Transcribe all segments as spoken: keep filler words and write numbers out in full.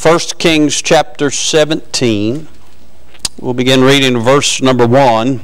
First Kings chapter seventeen. We'll begin reading verse number one.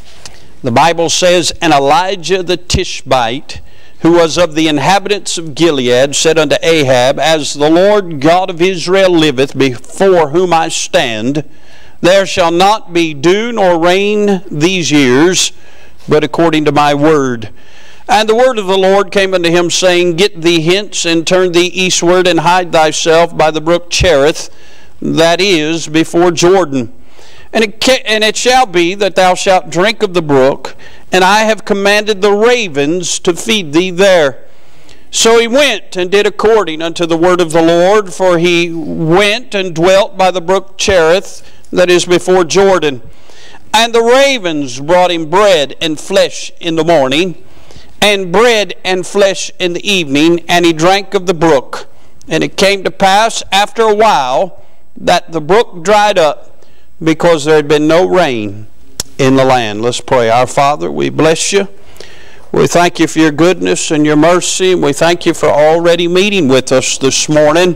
The Bible says, "And Elijah the Tishbite, who was of the inhabitants of Gilead, said unto Ahab, As the Lord God of Israel liveth, before whom I stand, there shall not be dew nor rain these years, but according to my word. And the word of the Lord came unto him, saying, Get thee hence, and turn thee eastward, and hide thyself by the brook Cherith, that is, before Jordan. And it, ca- and it shall be that thou shalt drink of the brook, and I have commanded the ravens to feed thee there. So he went and did according unto the word of the Lord, for he went and dwelt by the brook Cherith, that is, before Jordan. And the ravens brought him bread and flesh in the morning, and bread and flesh in the evening, and he drank of the brook. And it came to pass after a while that the brook dried up, because there had been no rain in the land." Let's pray. Our Father, we bless you. We thank you for your goodness and your mercy, and we thank you for already meeting with us this morning.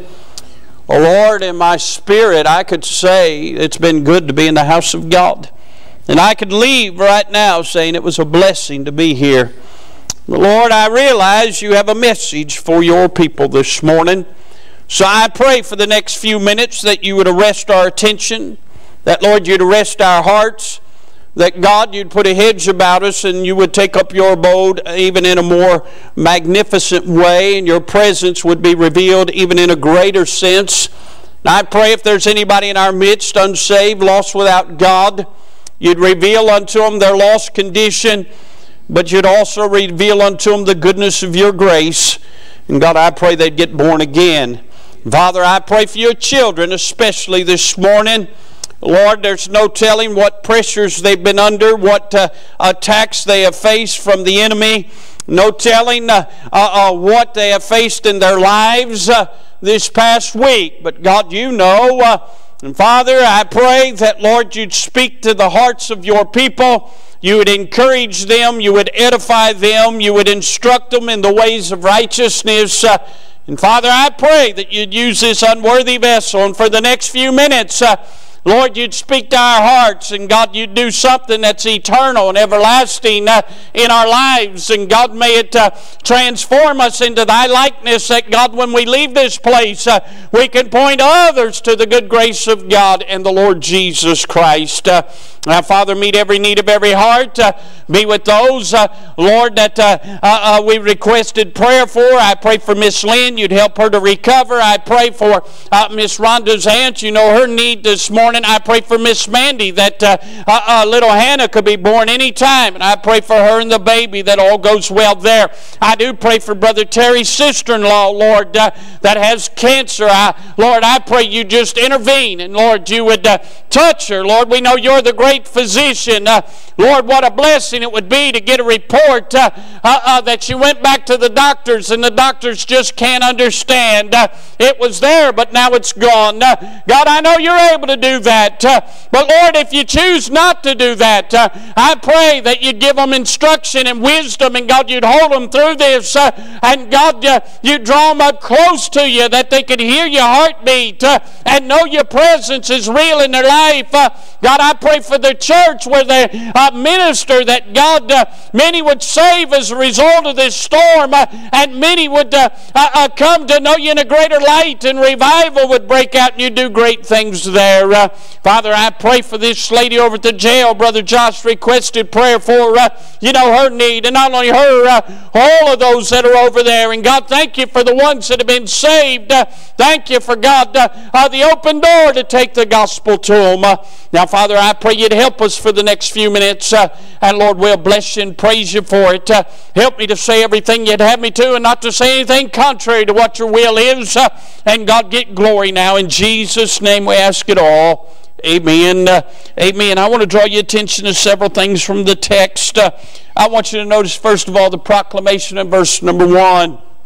Oh Lord, in my spirit, I could say it's been good to be in the house of God. And I could leave right now saying it was a blessing to be here. But Lord, I realize you have a message for your people this morning. So I pray for the next few minutes that you would arrest our attention, that, Lord, you'd arrest our hearts, that, God, you'd put a hedge about us and you would take up your abode even in a more magnificent way, and your presence would be revealed even in a greater sense. And I pray if there's anybody in our midst unsaved, lost without God, you'd reveal unto them their lost condition, but you'd also reveal unto them the goodness of your grace. And God, I pray they'd get born again. Father, I pray for your children, especially this morning. Lord, there's no telling what pressures they've been under, what uh, attacks they have faced from the enemy. No telling uh, uh, uh, what they have faced in their lives uh, this past week. But God, you know. Uh, and Father, I pray that, Lord, you'd speak to the hearts of your people. You would encourage them. You would edify them. You would instruct them in the ways of righteousness. Uh, and Father, I pray that you'd use this unworthy vessel. And for the next few minutes, uh, Lord, you'd speak to our hearts, and God, you'd do something that's eternal and everlasting uh, in our lives. And God, may it uh, transform us into thy likeness, that God, when we leave this place, uh, we can point others to the good grace of God and the Lord Jesus Christ. Uh, now, Father, meet every need of every heart. Uh, be with those, uh, Lord, that uh, uh, uh, we requested prayer for. I pray for Miss Lynn. You'd help her to recover. I pray for uh, Miss Rhonda's aunt. You know her need this morning. I pray for Miss Mandy, that uh, uh, uh, little Hannah could be born any time. And I pray for her and the baby, that all goes well there. I do pray for Brother Terry's sister-in-law, Lord, uh, that has cancer. I, Lord, I pray you just intervene. And Lord, you would uh, touch her. Lord, we know you're the great physician. Uh, Lord, what a blessing it would be to get a report uh, uh, uh, that you went back to the doctors and the doctors just can't understand. Uh, it was there, but now it's gone. Uh, God, I know you're able to do that. Uh, but Lord, if you choose not to do that, uh, I pray that you'd give them instruction and wisdom, and God, you'd hold them through this. Uh, and God, uh, you'd draw them up close to you, that they could hear your heartbeat uh, and know your presence is real in their life. Uh, God, I pray for the church where they uh, minister, that God, uh, many would save as a result of this storm, uh, and many would uh, uh, uh, come to know you in a greater light, and revival would break out, and you do great things there. Uh, Father, I pray for this lady over at the jail. Brother Josh requested prayer for, uh, you know, her need, and not only her, uh, all of those that are over there. And God, thank you for the ones that have been saved. Uh, thank you for, God, uh, uh, the open door to take the gospel to them. Uh, now, Father, I pray you'd help us for the next few minutes. Uh, and Lord, we'll bless you and praise you for it. Uh, help me to say everything you'd have me to, and not to say anything contrary to what your will is. Uh, and God, get glory now. In Jesus' name we ask it all. Amen. Uh, amen. I want to draw your attention to several things from the text. Uh, I want you to notice, first of all, the proclamation in verse number one.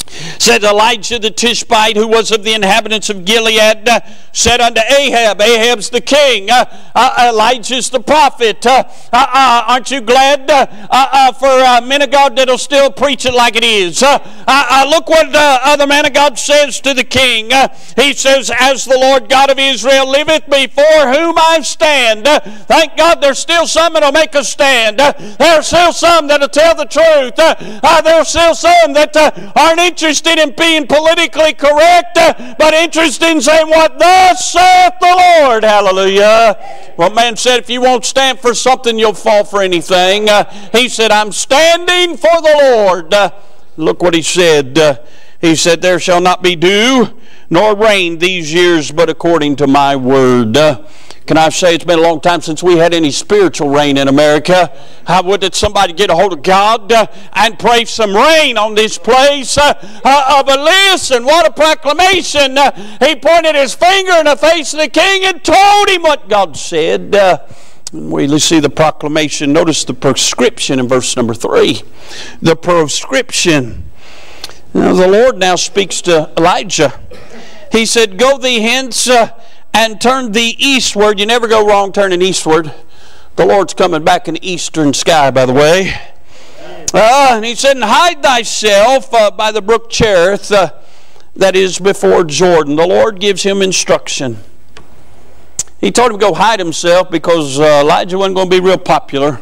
Said Elijah the Tishbite, who was of the inhabitants of Gilead, uh, said unto Ahab, Ahab's the king, uh, uh, Elijah's the prophet. Uh, uh, uh, aren't you glad uh, uh, for uh, men of God that'll still preach it like it is? Uh, uh, uh, look what uh, other man of God says to the king. Uh, he says, as the Lord God of Israel liveth, before whom I stand. Uh, thank God there's still some that'll make a stand. Uh, there's still some that'll tell the truth. Uh, uh, there's still some that uh, aren't interested in being politically correct, uh, but interested in saying what thus saith the Lord. Hallelujah. Well, man said, if you won't stand for something, you'll fall for anything. Uh, he said, I'm standing for the Lord. Uh, look what he said. Uh, he said, there shall not be dew nor rain these years, but according to my word. Uh, Can I say it's been a long time since we had any spiritual rain in America? How would that somebody get a hold of God uh, and pray some rain on this place? Uh, uh, but listen, what a proclamation. Uh, he pointed his finger in the face of the king and told him what God said. Uh, we see the proclamation. Notice the prescription in verse number three. The prescription. Now, the Lord now speaks to Elijah. He said, go thee hence, uh, and turn thee eastward. You never go wrong turning eastward. The Lord's coming back in the eastern sky, by the way. Uh, and he said, and hide thyself uh, by the brook Cherith, uh, that is before Jordan. The Lord gives him instruction. He told him to go hide himself because uh, Elijah wasn't going to be real popular.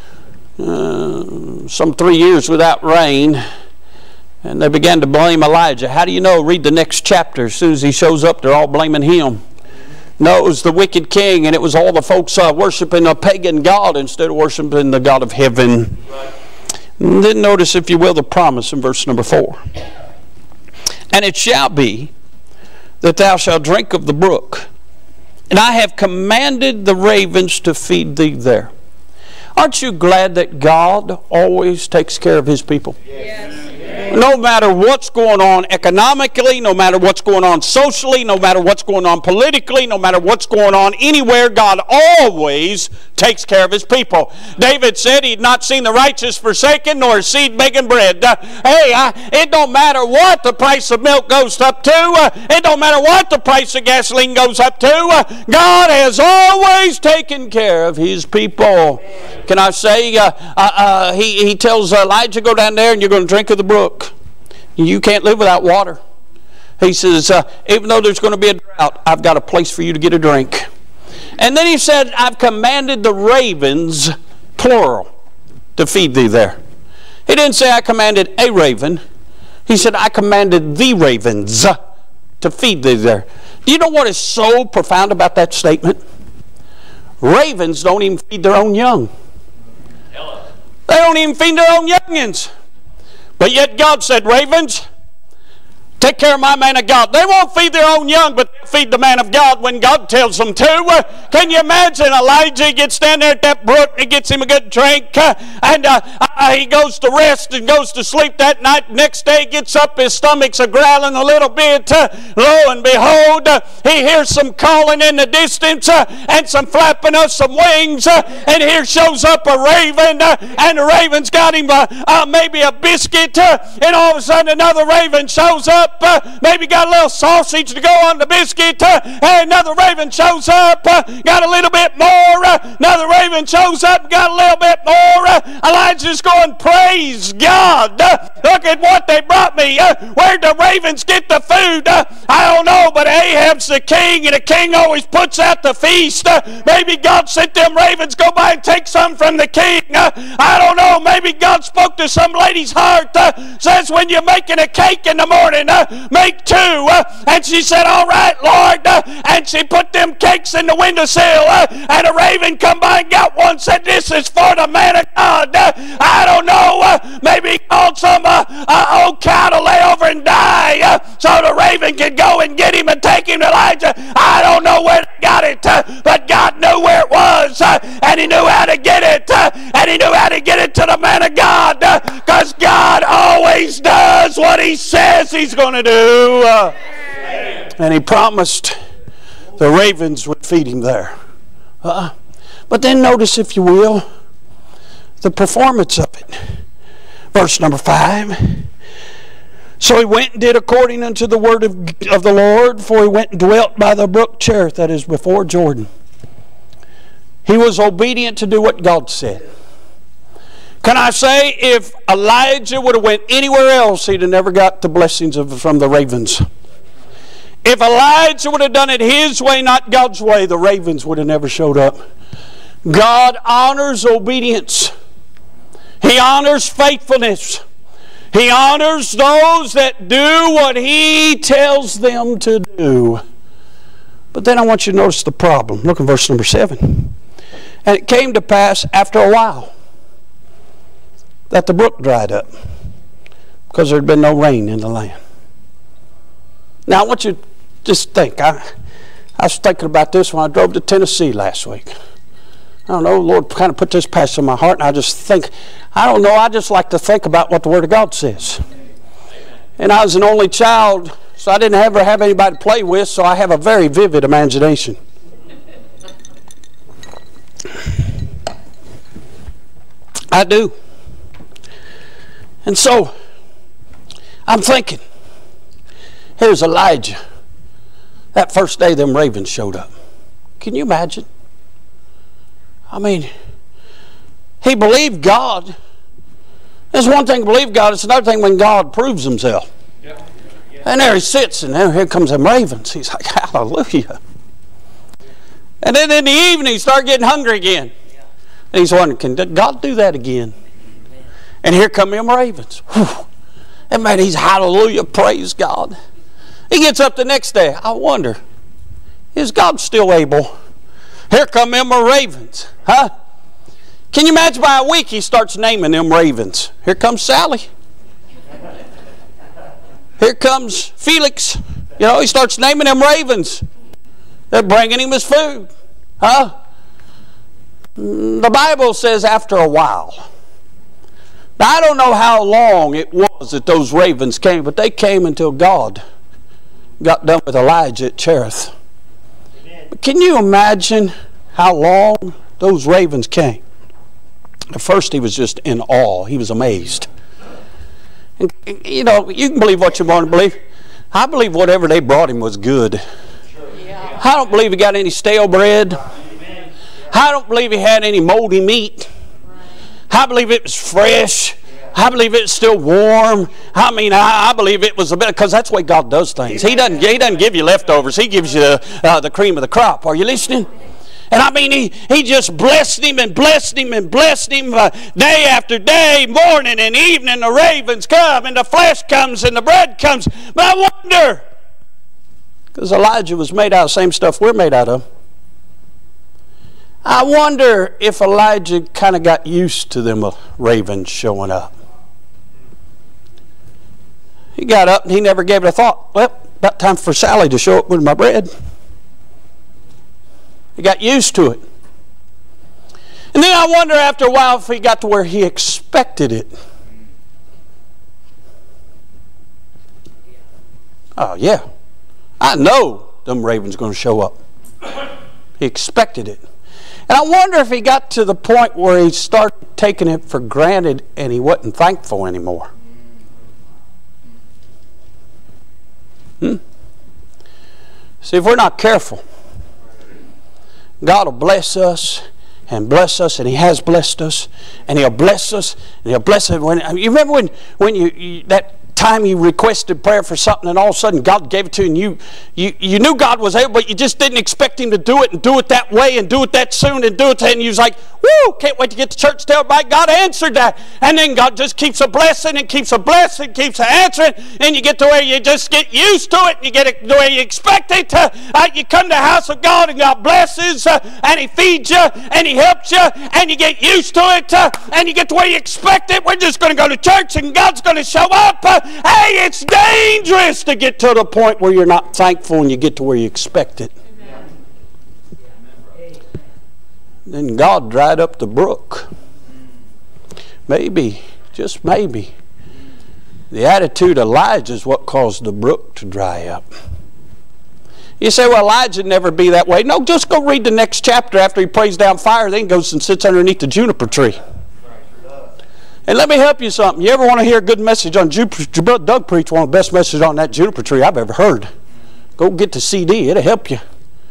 Uh, some three years without rain. And they began to blame Elijah. How do you know? Read the next chapter. As soon as he shows up, they're all blaming him. No, it was the wicked king, and it was all the folks uh, worshiping a pagan god instead of worshiping the God of heaven. Right. And then notice, if you will, the promise in verse number four. And it shall be that thou shalt drink of the brook, and I have commanded the ravens to feed thee there. Aren't you glad that God always takes care of his people? Yes. No matter what's going on economically, no matter what's going on socially, no matter what's going on politically, no matter what's going on anywhere, God always takes care of his people. David said he'd not seen the righteous forsaken, nor his seed begging bread. Uh, hey, uh, it don't matter what the price of milk goes up to. Uh, it don't matter what the price of gasoline goes up to. Uh, God has always taken care of his people. Can I say, uh, uh, uh, he, he tells Elijah, go down there and you're going to drink of the brook. You can't live without water. He says, uh, even though there's going to be a drought, I've got a place for you to get a drink. And then he said, I've commanded the ravens, plural, to feed thee there. He didn't say I commanded a raven. He said, I commanded the ravens to feed thee there. Do you know what is so profound about that statement? Ravens don't even feed their own young. They don't even feed their own youngins. But yet God said, ravens, take care of my man of God. They won't feed their own young, but they'll feed the man of God when God tells them to. Uh, can you imagine Elijah gets down there at that brook and he gets him a good drink, uh, and uh, uh, he goes to rest and goes to sleep that night. Next day he gets up, his stomach's a growling a little bit. Uh, lo and behold, uh, he hears some calling in the distance uh, and some flapping of some wings, uh, and here shows up a raven, uh, and the raven's got him uh, uh, maybe a biscuit, uh, and all of a sudden another raven shows up. Uh, maybe got a little sausage to go on the biscuit, uh, and another raven shows up, uh, got a little bit more, uh, another raven shows up, got a little bit more. uh, Elijah's going, praise God, uh, look at what they brought me. Uh, where'd the ravens get the food? uh, I don't know, but Ahab's the king, and the king always puts out the feast. uh, maybe God sent them ravens, go by and take some from the king. uh, I don't know, maybe God spoke to some lady's heart, uh, says when you're making a cake in the morning, uh, make two. Uh, and she said, all right, Lord. Uh, and she put them cakes in the windowsill. Uh, and a raven come by and got one, said, this is for the man of God. Uh, I don't know. Uh, maybe he called some uh, uh, old cow to lay over and die uh, so the raven could go and get him and take him to Elijah. I don't know where they got it, uh, but God knew where it was, uh, and he knew how to get it, uh, and he knew how to get it to the man of God, because uh, God always does what he says he's going to do. Uh, and he promised the ravens would feed him there. Uh, but then notice, if you will, the performance of it. Verse number five. So he went and did according unto the word of, of the Lord, for he went and dwelt by the brook Cherith, that is before Jordan. He was obedient to do what God said. Can I say, if Elijah would have went anywhere else, he'd have never got the blessings of, from the ravens. If Elijah would have done it his way, not God's way, the ravens would have never showed up. God honors obedience. He honors faithfulness. He honors those that do what He tells them to do. But then I want you to notice the problem. Look at verse number seven. And it came to pass after a while that the brook dried up, because there had been no rain in the land. Now I want you to just think. I, I was thinking about this when I drove to Tennessee last week. I don't know, the Lord kind of put this passion in my heart, and I just think, I don't know, I just like to think about what the Word of God says. And I was an only child, so I didn't ever have anybody to play with, so I have a very vivid imagination. I do. And so, I'm thinking, here's Elijah. That first day them ravens showed up. Can you imagine? I mean, he believed God. There's one thing to believe God. It's another thing when God proves Himself. Yeah. Yeah. And there he sits, and there here comes them ravens. He's like, hallelujah. And then in the evening, he started getting hungry again. Yeah. And he's wondering, can God do that again? Yeah. And here come them ravens. Whew. And man, he's hallelujah, praise God. He gets up the next day. I wonder, is God still able? Here come them ravens. Huh? Can you imagine by a week he starts naming them ravens? Here comes Sally. Here comes Felix. You know, he starts naming them ravens. They're bringing him his food. Huh? The Bible says after a while. Now, I don't know how long it was that those ravens came, but they came until God got done with Elijah at Cherith. But can you imagine how long those ravens came? At first he was just in awe. He was amazed. And, you know, you can believe what you want to believe. I believe whatever they brought him was good. Yeah. I don't believe he got any stale bread. I don't believe he had any moldy meat. I believe it was fresh. I believe it's still warm. I mean, I, I believe it was a bit, because that's the way God does things. He doesn't, he doesn't give you leftovers. He gives you uh, the cream of the crop. Are you listening? And I mean, he, he just blessed him and blessed him and blessed him uh, day after day, morning and evening. The ravens come and the flesh comes and the bread comes. But I wonder, because Elijah was made out of the same stuff we're made out of, I wonder if Elijah kind of got used to them uh, ravens showing up. He got up and he never gave it a thought. Well, about time for Sally to show up with my bread. He got used to it. And then I wonder after a while if he got to where he expected it. Oh, yeah. I know them ravens are going to show up. He expected it. And I wonder if he got to the point where he started taking it for granted and he wasn't thankful anymore. Hmm? See, if we're not careful, God will bless us and bless us, and He has blessed us, and He'll bless us, and He'll bless us. When, you remember when, when you, you that time you requested prayer for something and all of a sudden God gave it to you, and you, you, you knew God was able, but you just didn't expect Him to do it and do it that way and do it that soon and do it that, and you was like, woo, can't wait to get to church to tell everybody God answered that. And then God just keeps a blessing and keeps a blessing, keeps a answering, and you get to where you just get used to it and you get it the way you expect it to. Uh, you come to the house of God and God blesses uh, and He feeds you and He helps you and you get used to it uh, and you get to where you expect it. We're just going to go to church and God's going to show up. Uh, hey, it's dangerous to get to the point where you're not thankful and you get to where you expect it. Then God dried up the brook. Maybe, just maybe, the attitude of Elijah is what caused the brook to dry up. You say, well, Elijah would never be that way. No, just go read the next chapter after he prays down fire. Then he goes and sits underneath the juniper tree. And let me help you something. You ever want to hear a good message on Juniper? Doug preached one of the best messages on that juniper tree I've ever heard. Go get the C D. It'll help you.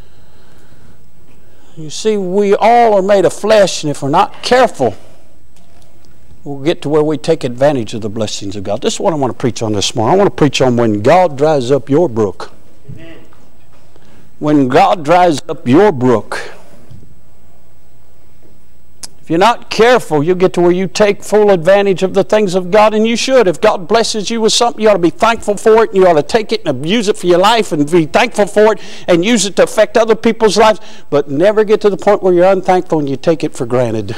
You see, we all are made of flesh, and if we're not careful, we'll get to where we take advantage of the blessings of God. This is what I want to preach on this morning. I want to preach on when God dries up your brook. Amen. When God dries up your brook. If you're not careful, you'll get to where you take full advantage of the things of God, and you should. If God blesses you with something, you ought to be thankful for it, and you ought to take it and abuse it for your life and be thankful for it and use it to affect other people's lives, but never get to the point where you're unthankful and you take it for granted.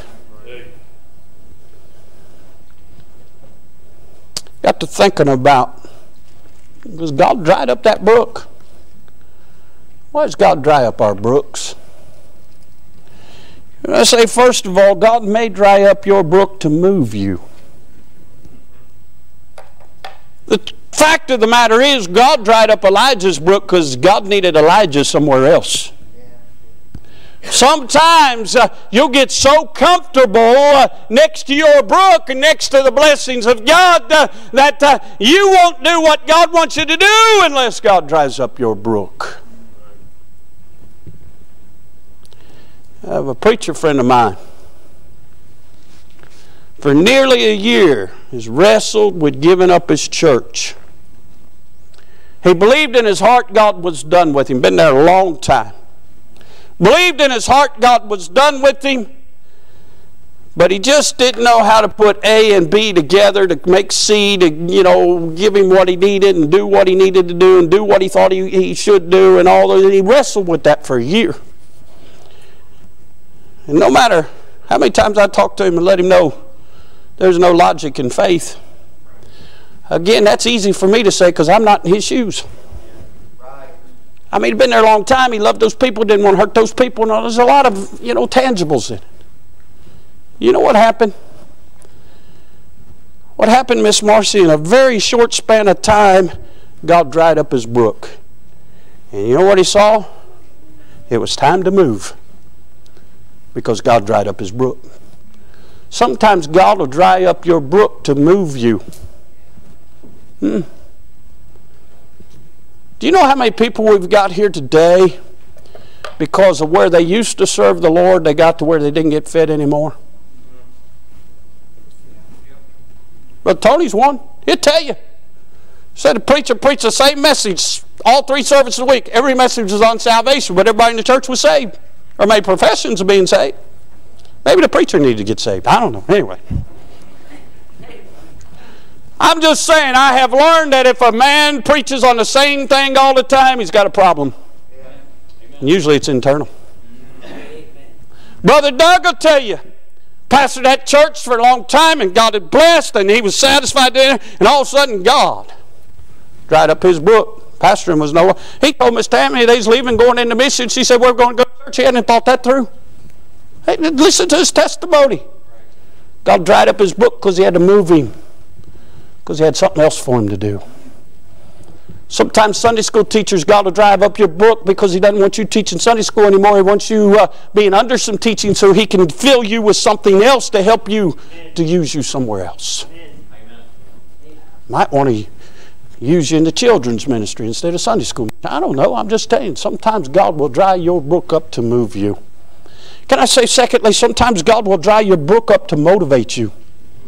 Got to thinking about, because God dried up that brook. Why does God dry up our brooks? I say, first of all, God may dry up your brook to move you. The fact of the matter is, God dried up Elijah's brook because God needed Elijah somewhere else. Sometimes uh, you'll get so comfortable uh, next to your brook and next to the blessings of God uh, that uh, you won't do what God wants you to do unless God dries up your brook. I have a preacher friend of mine. For nearly a year, has wrestled with giving up his church. He believed in his heart God was done with him. Been there a long time. Believed in his heart God was done with him. But he just didn't know how to put A and B together to make C, to, you know, give him what he needed and do what he needed to do and do what he thought he, he should do and all that. And he wrestled with that for a year. And no matter how many times I talk to him and let him know there's no logic in faith, again, that's easy for me to say because I'm not in his shoes. I mean, he'd been there a long time. He loved those people, didn't want to hurt those people. No, there's a lot of, you know, tangibles in it. You know what happened? What happened, Miss Marcy? In a very short span of time, God dried up his brook. And you know what he saw? It was time to move. Because God dried up his brook. Sometimes God will dry up your brook to move you. Hmm. Do you know how many people we've got here today because of where they used to serve the Lord, they got to where they didn't get fed anymore? But Tony's one. He'll tell you. Said the preacher preached the same message all three services a week. Every message was on salvation, but everybody in the church was saved. Or made professions of being saved. Maybe the preacher needed to get saved. I don't know. Anyway. I'm just saying, I have learned that if a man preaches on the same thing all the time, he's got a problem. And usually it's internal. Brother Doug will tell you, pastored that church for a long time, and God had blessed, and he was satisfied there, and all of a sudden God dried up his brook. Pastoring was no. He told Miss Tammy they was leaving, going into mission. She said, we're going to go to church. He hadn't thought that through. Hey, listen to his testimony. God dried up his brook because he had to move him. Because he had something else for him to do. Sometimes Sunday school teachers, God will drive up your brook because he doesn't want you teaching Sunday school anymore. He wants you uh, being under some teaching so he can fill you with something else to help you, to use you somewhere else. Amen. Might want to use you in the children's ministry instead of Sunday school. I don't know. I'm just telling you. Sometimes God will dry your brook up to move you. Can I say secondly, sometimes God will dry your brook up to motivate you.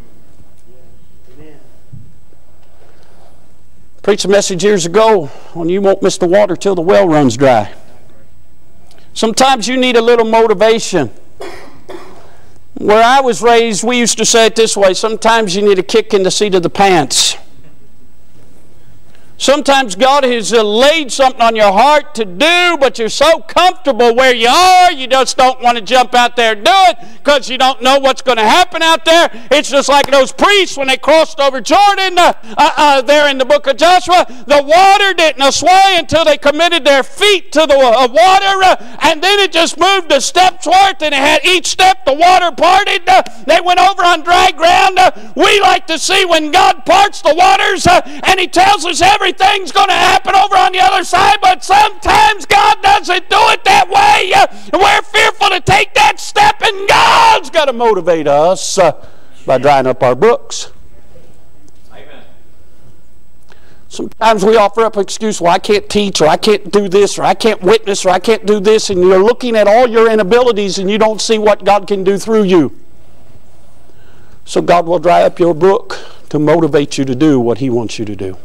Amen. Preached a message years ago on you won't miss the water till the well runs dry. Sometimes you need a little motivation. Where I was raised, we used to say it this way, sometimes you need a kick in the seat of the pants. Sometimes God has laid something on your heart to do, but you're so comfortable where you are, you just don't want to jump out there and do it because you don't know what's going to happen out there. It's just like those priests when they crossed over Jordan uh, uh, uh, there in the book of Joshua. The water didn't sway until they committed their feet to the uh, water, uh, and then it just moved a step's worth, and it had each step the water parted. Uh, they went over on dry ground. Uh, we like to see when God parts the waters uh, and he tells us everything. Everything's going to happen over on the other side, but sometimes God doesn't do it that way. Uh, we're fearful to take that step, and God's got to motivate us uh, by drying up our brooks. Amen. Sometimes we offer up an excuse, well, I can't teach, or I can't do this, or I can't witness, or I can't do this, and you're looking at all your inabilities and you don't see what God can do through you. So God will dry up your brook to motivate you to do what He wants you to do.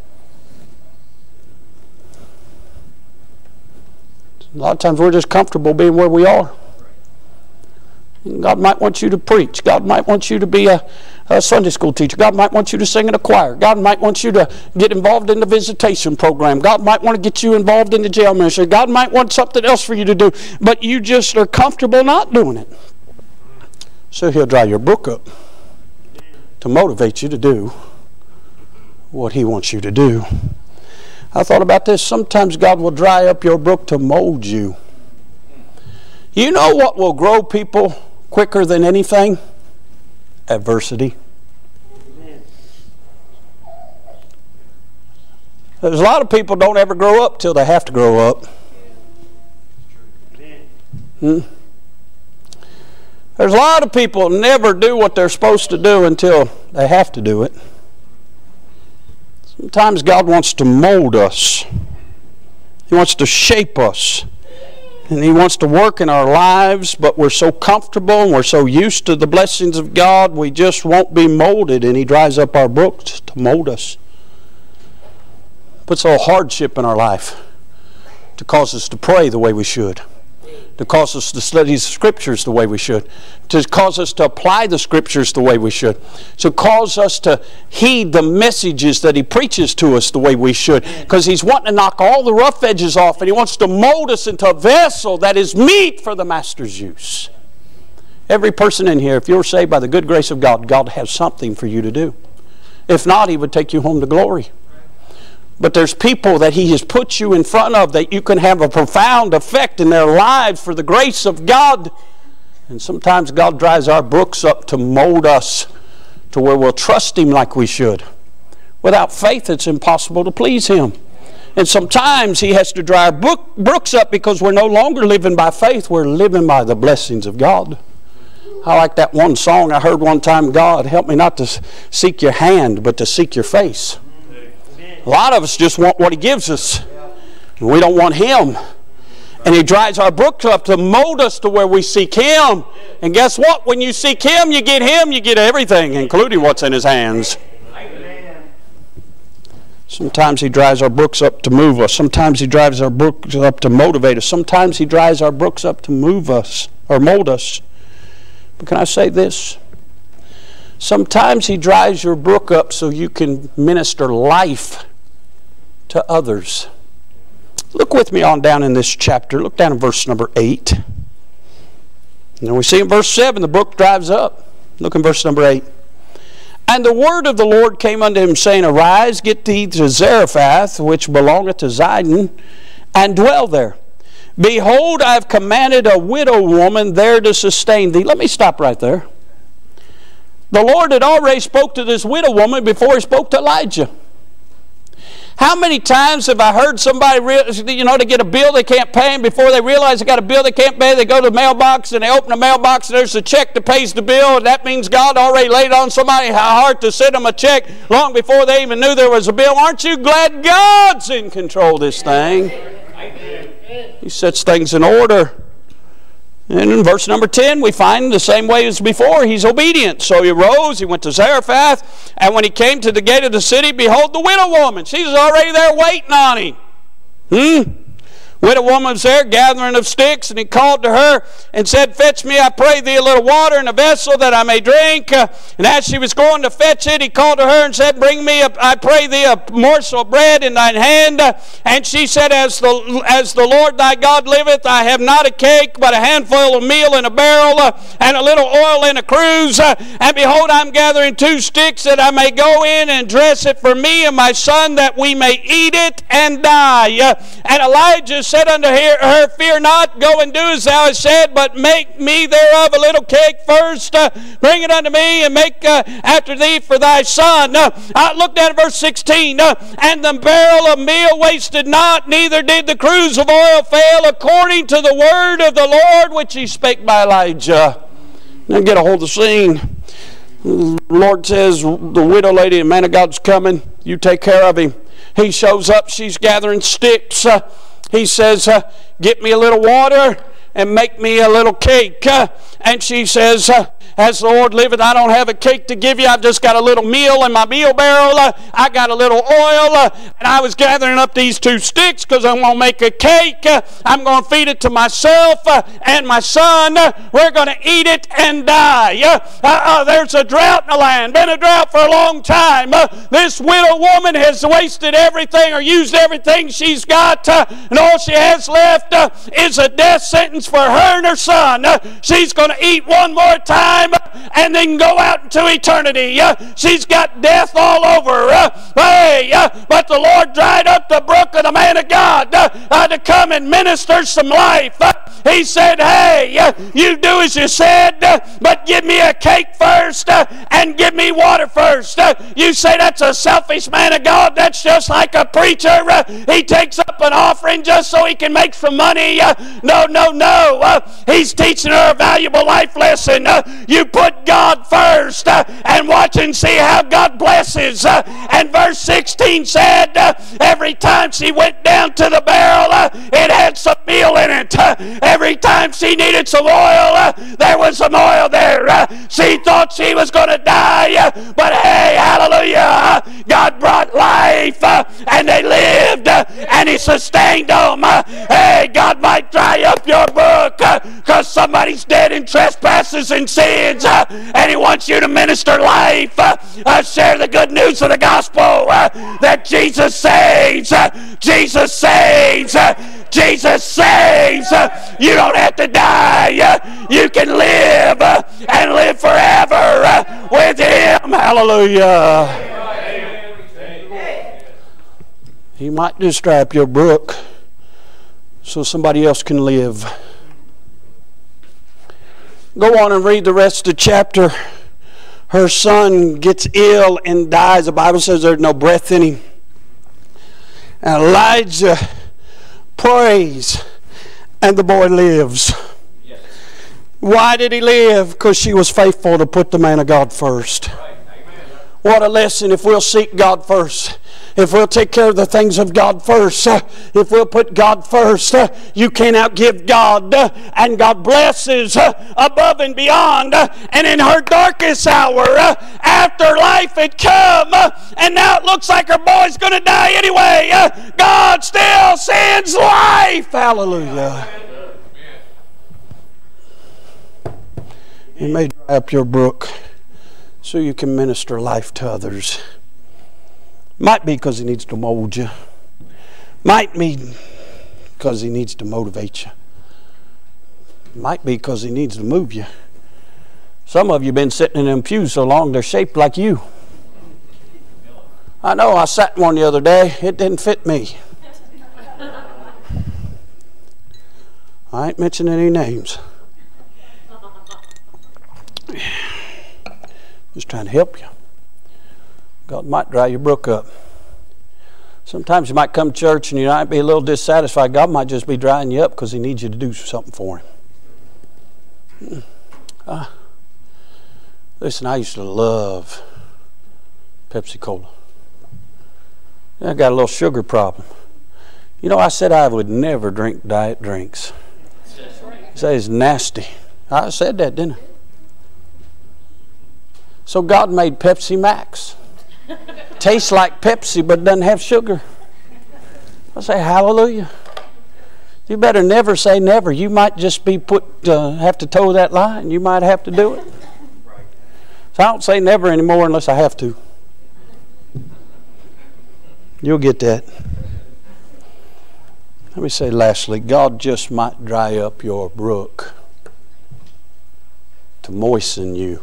A lot of times we're just comfortable being where we are. God might want you to preach. God might want you to be a, a Sunday school teacher. God might want you to sing in a choir. God might want you to get involved in the visitation program. God might want to get you involved in the jail ministry. God might want something else for you to do, but you just are comfortable not doing it. So He'll dry your brook up to motivate you to do what He wants you to do. I thought about this. Sometimes God will dry up your brook to mold you. You know what will grow people quicker than anything? Adversity. There's a lot of people don't ever grow up till they have to grow up. Hmm? There's a lot of people never do what they're supposed to do until they have to do it. Sometimes God wants to mold us. He wants to shape us. And He wants to work in our lives, but we're so comfortable and we're so used to the blessings of God, we just won't be molded, and He dries up our brooks to mold us. Puts a little hardship in our life to cause us to pray the way we should, to cause us to study the Scriptures the way we should, to cause us to apply the Scriptures the way we should, to cause us to heed the messages that He preaches to us the way we should, because He's wanting to knock all the rough edges off, and He wants to mold us into a vessel that is meet for the Master's use. Every person in here, if you're saved by the good grace of God, God has something for you to do. If not, He would take you home to glory. But there's people that He has put you in front of that you can have a profound effect in their lives for the grace of God. And sometimes God dries our brooks up to mold us to where we'll trust Him like we should. Without faith, it's impossible to please Him. And sometimes He has to dry our brook, brooks up because we're no longer living by faith. We're living by the blessings of God. I like that one song I heard one time, God, help me not to seek your hand, but to seek your face. A lot of us just want what He gives us. And we don't want Him. And He dries our brooks up to mold us to where we seek Him. And guess what? When you seek Him, you get Him, you get everything, including what's in His hands. Sometimes He dries our brooks up to move us. Sometimes He dries our brooks up to motivate us. Sometimes He dries our brooks up to move us or mold us. But can I say this? Sometimes He dries your brook up so you can minister life to others. Look with me on down in this chapter. Look down in verse number eight. And we see in verse seven the brook dries up. Look in verse number eight. And the word of the Lord came unto him, saying, Arise, get thee to Zarephath, which belongeth to Zidon, and dwell there. Behold, I have commanded a widow woman there to sustain thee. Let me stop right there. The Lord had already spoke to this widow woman before He spoke to Elijah. How many times have I heard somebody, you know, to get a bill they can't pay, and before they realize they got a bill they can't pay, they go to the mailbox and they open the mailbox and there's a check that pays the bill, and that means God already laid on somebody's heart to send them a check long before they even knew there was a bill. Aren't you glad God's in control of this thing? He sets things in order. And in verse number ten, we find the same way as before. He's obedient. So he arose, he went to Zarephath, and when he came to the gate of the city, behold, the widow woman. She's already there waiting on him. Hmm? Widow woman was there gathering of sticks, and he called to her and said, Fetch me, I pray thee, a little water in a vessel that I may drink. Uh, and as she was going to fetch it, he called to her and said, Bring me, a, I pray thee, a morsel of bread in thine hand. Uh, and she said, As the, as the Lord thy God liveth, I have not a cake, but a handful of meal in a barrel, uh, and a little oil in a cruse. Uh, and behold, I'm gathering two sticks that I may go in and dress it for me and my son, that we may eat it and die. Uh, and Elijah said unto her, Fear not, go and do as thou hast said, but make me thereof a little cake first, uh, bring it unto me, and make uh, after thee for thy son. Uh, uh, look down at verse sixteen. Uh, and the barrel of meal wasted not, neither did the cruse of oil fail, according to the word of the Lord which he spake by Elijah. Now get a hold of the scene. The Lord says, the widow lady, the man of God's coming. You take care of him. He shows up. She's gathering sticks. Uh, he says, uh, get me a little water and make me a little cake. Uh, and she says, uh, as the Lord liveth, I don't have a cake to give you. I've just got a little meal in my meal barrel. Uh, I got a little oil. Uh, and I was gathering up these two sticks because I'm going to make a cake. Uh, I'm going to feed it to myself uh, and my son. Uh, we're going to eat it and die. Uh, uh, uh, there's a drought in the land. Been a drought for a long time. Uh, this widow woman has wasted everything or used everything she's got. Uh, and all she has left uh, is a death sentence for her and her son. Uh, she's going to eat one more time and then go out into eternity. Uh, she's got death all over her. Uh, hey, uh, but the Lord dried up the brook of the man of God uh, uh, to come and minister some life. Uh, he said, hey, uh, you do as you said, uh, but give me a cake first uh, and give me water first. Uh, you say that's a selfish man of God. That's just like a preacher. Uh, he takes up an offering just so he can make some money. Uh, no, no, no. Uh, he's teaching her a valuable life lesson. Uh, you put God first uh, and watch and see how God blesses. Uh, and verse sixteen said, uh, every time she went down to the barrel, uh, it had some meal in it. Uh, every time she needed some oil, uh, there was some oil there. Uh, she thought she was going to die, uh, but hey, hallelujah, uh, God brought life, uh, and they lived, uh, and He sustained them. Uh, hey, God might dry up your brook because uh, somebody's dead in trespasses and sins, uh, and He wants you to minister life, uh, uh, share the good news of the gospel, uh, that Jesus saves, uh, Jesus saves, uh, Jesus saves. Uh, you don't have to die. Uh, you can live uh, and live forever uh, with Him. Hallelujah. He might just dry up your brook so somebody else can live. Go on and read the rest of the chapter. Her son gets ill and dies. The Bible says there's no breath in him. And Elijah prays, and the boy lives. Yes. Why did he live? Because she was faithful to put the man of God first. Right. What a lesson if we'll seek God first. If we'll take care of the things of God first, uh, if we'll put God first, uh, you can't outgive God. Uh, and God blesses uh, above and beyond. Uh, and in her darkest hour, uh, after life had come, uh, and now it looks like her boy's going to die anyway, uh, God still sends life. Hallelujah. He may dry up your brook so you can minister life to others. Might be because He needs to mold you. Might be because He needs to motivate you. Might be because He needs to move you. Some of you have been sitting in them pews so long they're shaped like you. I know, I sat in one the other day. It didn't fit me. I ain't mentioning any names. Just trying to help you. God might dry your brook up. Sometimes you might come to church and you might be a little dissatisfied. God might just be drying you up because He needs you to do something for Him. Uh, listen, I used to love Pepsi Cola. I got a little sugar problem. You know, I said I would never drink diet drinks. You say it's nasty. I said that, didn't I? So God made Pepsi Max. Tastes like Pepsi but doesn't have sugar. I say hallelujah. You better never say never. You might just be put uh, have to toe that line. You might have to do it. So I don't say never anymore unless I have to. You'll get that. Let me say lastly, God just might dry up your brook to moisten you.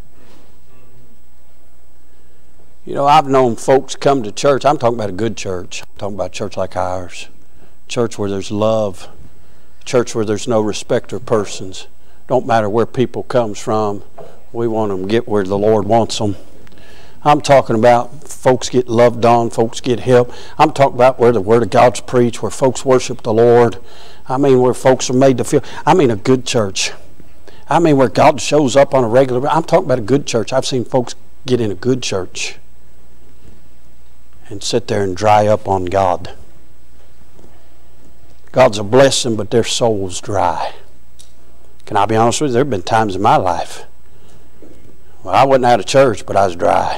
You know, I've known folks come to church. I'm talking about a good church. I'm talking about a church like ours. Church where there's love. Church where there's no respect of persons. Don't matter where people comes from. We want them to get where the Lord wants them. I'm talking about folks get loved on, folks get help. I'm talking about where the Word of God's preached, where folks worship the Lord. I mean, where folks are made to feel. I mean, a good church. I mean, where God shows up on a regular. I'm talking about a good church. I've seen folks get in a good church and sit there and dry up on God. God's a blessing, but their soul's dry. Can I be honest with you? There have been times in my life, well, I wasn't out of church, but I was dry.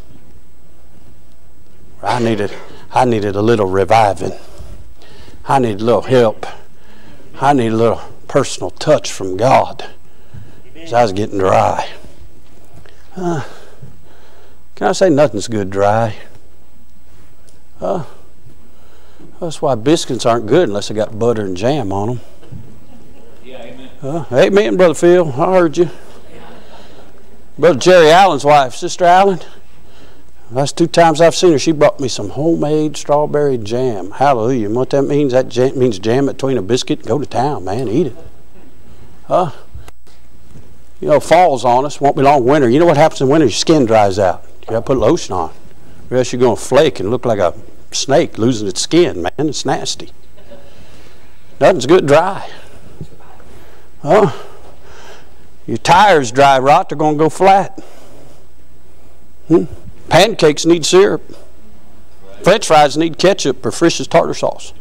I needed, I needed a little reviving. I needed a little help. I needed a little personal touch from God. Because I was getting dry. Uh, can I say nothing's good dry? Uh, that's why biscuits aren't good unless they got butter and jam on them. Yeah, amen. Uh, amen, Brother Phil. I heard you. Brother Jerry Allen's wife, Sister Allen. That's two times I've seen her. She brought me some homemade strawberry jam. Hallelujah. And what that means, that jam, means jam it between a biscuit and go to town, man. Eat it. Huh? You know, fall's on us. Won't be long winter. You know what happens in winter? Your skin dries out. You got to put lotion on. Or else you're going to flake and look like a snake losing its skin, man. It's nasty. Nothing's good dry. Huh? Your tires dry rot, they're going to go flat. Hmm? Pancakes need syrup. French fries need ketchup or Frisch's tartar sauce.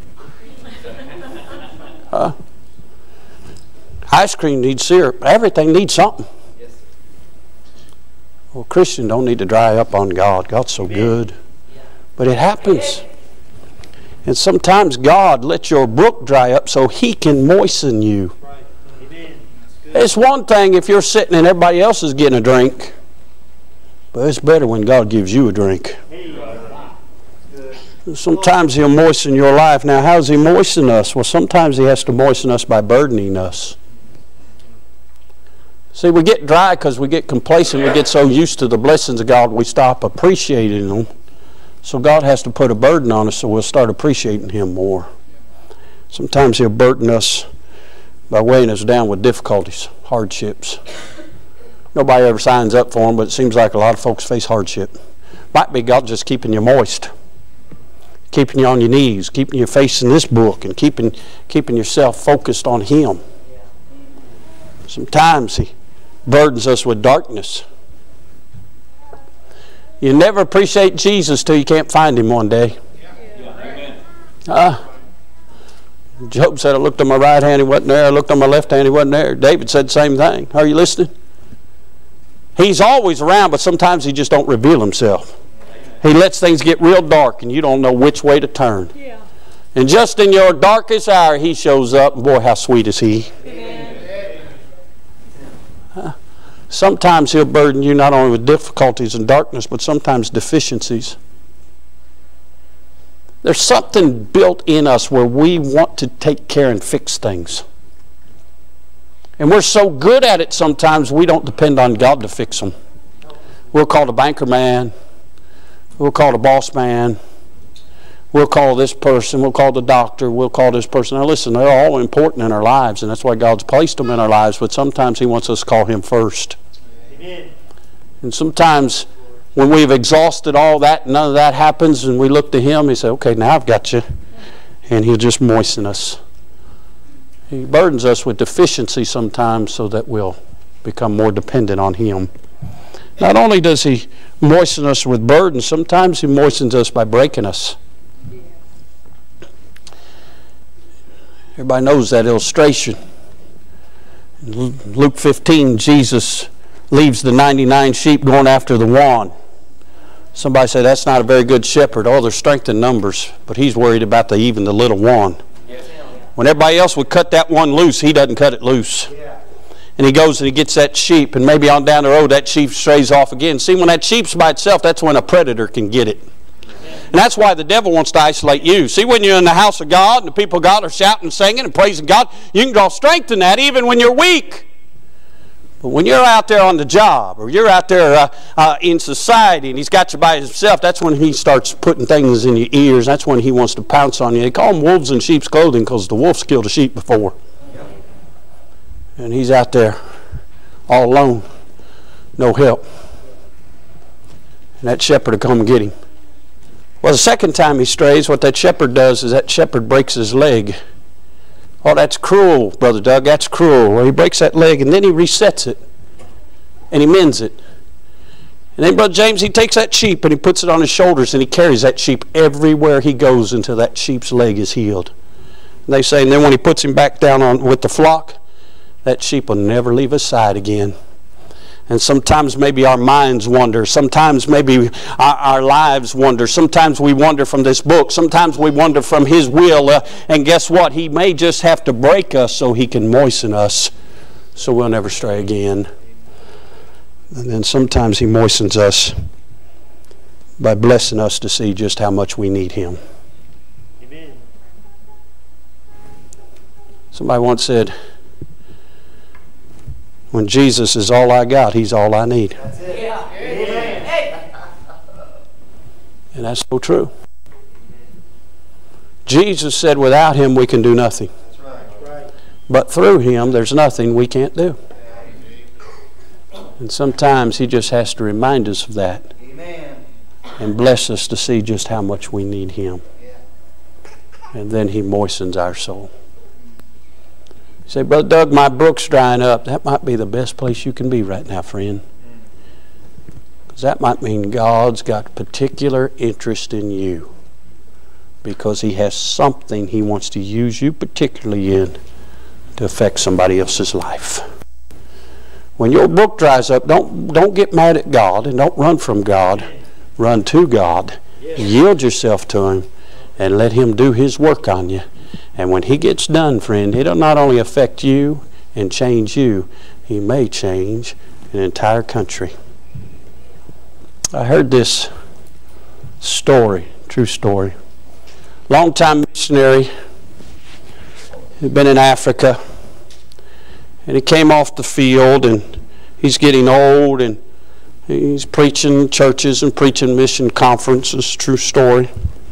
Huh? Ice cream needs syrup. Everything needs something. Well, Christians don't need to dry up on God. God's so good. But it happens. And sometimes God lets your brook dry up so He can moisten you. It's one thing if you're sitting and everybody else is getting a drink. But it's better when God gives you a drink. Sometimes He'll moisten your life. Now, how does He moisten us? Well, sometimes He has to moisten us by burdening us. See, we get dry because we get complacent. We get so used to the blessings of God, we stop appreciating them. So God has to put a burden on us so we'll start appreciating Him more. Sometimes He'll burden us by weighing us down with difficulties, hardships. Nobody ever signs up for them, but it seems like a lot of folks face hardship. Might be God just keeping you moist, keeping you on your knees, keeping your face in this book, and keeping, keeping yourself focused on Him. Sometimes He burdens us with darkness. You never appreciate Jesus till you can't find Him one day. Uh, Job said, I looked on my right hand, He wasn't there. I looked on my left hand, He wasn't there. David said the same thing. Are you listening? He's always around, but sometimes He just don't reveal Himself. He lets things get real dark, and you don't know which way to turn. Yeah. And just in your darkest hour, He shows up, and boy, how sweet is He. Uh, sometimes He'll burden you not only with difficulties and darkness, but sometimes deficiencies. There's something built in us where we want to take care and fix things. And we're so good at it sometimes we don't depend on God to fix them. We'll call the banker man. We'll call the boss man. We'll call this person. We'll call the doctor. We'll call this person. Now listen, they're all important in our lives, and that's why God's placed them in our lives, but sometimes He wants us to call Him first. Amen. And sometimes when we've exhausted all that, none of that happens, and we look to Him, He says, okay, now I've got you. And He'll just moisten us. He burdens us with deficiency sometimes so that we'll become more dependent on Him. Not only does He moisten us with burdens, sometimes He moistens us by breaking us. Everybody knows that illustration. In Luke fifteen, Jesus leaves the ninety-nine sheep going after the one. Somebody said, that's not a very good shepherd. Oh, there's strength in numbers, but He's worried about the, even the little one. When everybody else would cut that one loose, He doesn't cut it loose. And He goes and He gets that sheep, and maybe on down the road that sheep strays off again. See, when that sheep's by itself, that's when a predator can get it. And that's why the devil wants to isolate you. See, when you're in the house of God and the people of God are shouting and singing and praising God, you can draw strength in that even when you're weak. But when you're out there on the job or you're out there uh, uh, in society and He's got you by Himself, that's when He starts putting things in your ears. That's when He wants to pounce on you. They call them wolves in sheep's clothing because the wolf's killed a sheep before. And He's out there all alone, no help. And that shepherd will come and get him. Well, the second time he strays, what that shepherd does is that shepherd breaks his leg Oh, that's cruel, Brother Doug, that's cruel. Well, he breaks that leg and then he resets it and he mends it. And then Brother James, he takes that sheep and he puts it on his shoulders and he carries that sheep everywhere he goes until that sheep's leg is healed. And they say, and then when he puts him back down on with the flock, that sheep will never leave his side again. And sometimes maybe our minds wander. Sometimes maybe our, our lives wander. Sometimes we wander from this book. Sometimes we wander from His will. Uh, and guess what? He may just have to break us so He can moisten us so we'll never stray again. And then sometimes He moistens us by blessing us to see just how much we need Him. Amen. Somebody once said, when Jesus is all I got, He's all I need. That's it. Yeah. Amen. And that's so true. Jesus said without Him we can do nothing. That's right. But through Him there's nothing we can't do. And sometimes He just has to remind us of that. Amen. And bless us to see just how much we need Him. And then He moistens our soul. You say, Brother Doug, my brook's drying up. That might be the best place you can be right now, friend. Because that might mean God's got particular interest in you. Because He has something He wants to use you particularly in to affect somebody else's life. When your brook dries up, don't, don't get mad at God and don't run from God. Run to God. Yield yourself to Him and let Him do His work on you. And when He gets done, friend, it'll not only affect you and change you, He may change an entire country. I heard this story, true story. Long-time missionary, he'd been in Africa, and he came off the field, and he's getting old, and he's preaching churches and preaching mission conferences, true story.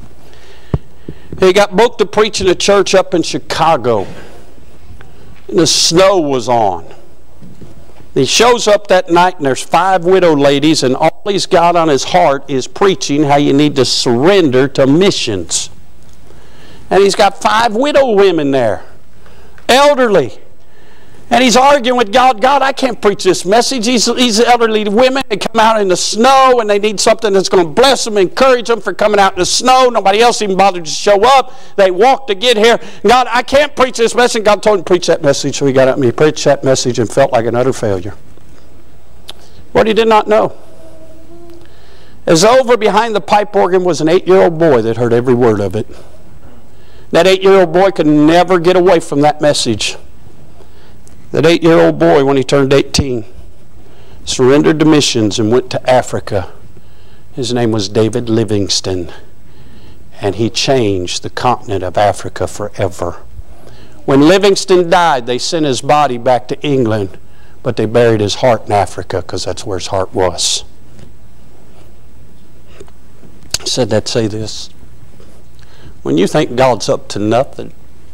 He got booked to preach in a church up in Chicago. And the snow was on. He shows up that night and there's five widow ladies and all he's got on his heart is preaching how you need to surrender to missions. And he's got five widow women there. Elderly. And he's arguing with God. God, I can't preach this message. These, these elderly women, they come out in the snow and they need something that's going to bless them, encourage them for coming out in the snow. Nobody else even bothered to show up. They walked to get here. God, I can't preach this message. God told him to preach that message, so he got up and he preached that message and felt like an utter failure. What he did not know is over behind the pipe organ was an eight-year-old boy that heard every word of it. That eight-year-old boy could never get away from that message. That eight-year-old boy, when he turned eighteen, surrendered to missions and went to Africa. His name was David Livingstone, and he changed the continent of Africa forever. When Livingstone died, they sent his body back to England, but they buried his heart in Africa because that's where his heart was. I said that to say this. When you think God's up to nothing,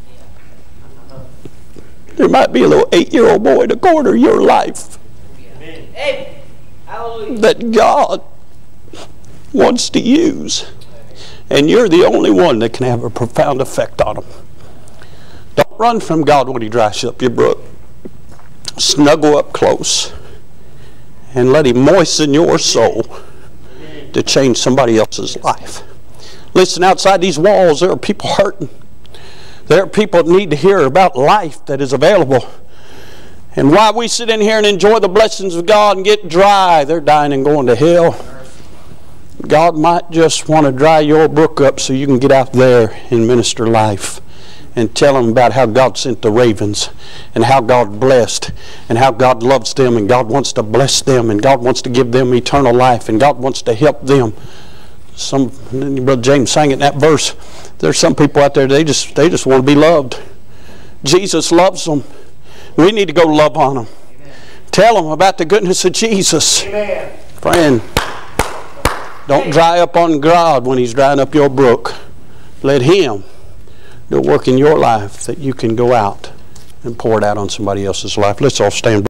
there might be a little eight-year-old boy in the corner of your life Amen. That God wants to use. And you're the only one that can have a profound effect on him. Don't run from God when He dries up your brook. Snuggle up close and let Him moisten your soul to change somebody else's life. Listen, outside these walls, there are people hurting. There are people that need to hear about life that is available. And while we sit in here and enjoy the blessings of God and get dry, they're dying and going to hell. God might just want to dry your brook up so you can get out there and minister life and tell them about how God sent the ravens and how God blessed and how God loves them and God wants to bless them and God wants to give them eternal life and God wants to help them. Some Brother James sang it in that verse. There's some people out there, they just they just want to be loved. Jesus loves them. We need to go love on them. Amen. Tell them about the goodness of Jesus. Amen. Friend, don't dry up on God when He's drying up your brook. Let Him do a work in your life that you can go out and pour it out on somebody else's life. Let's all stand.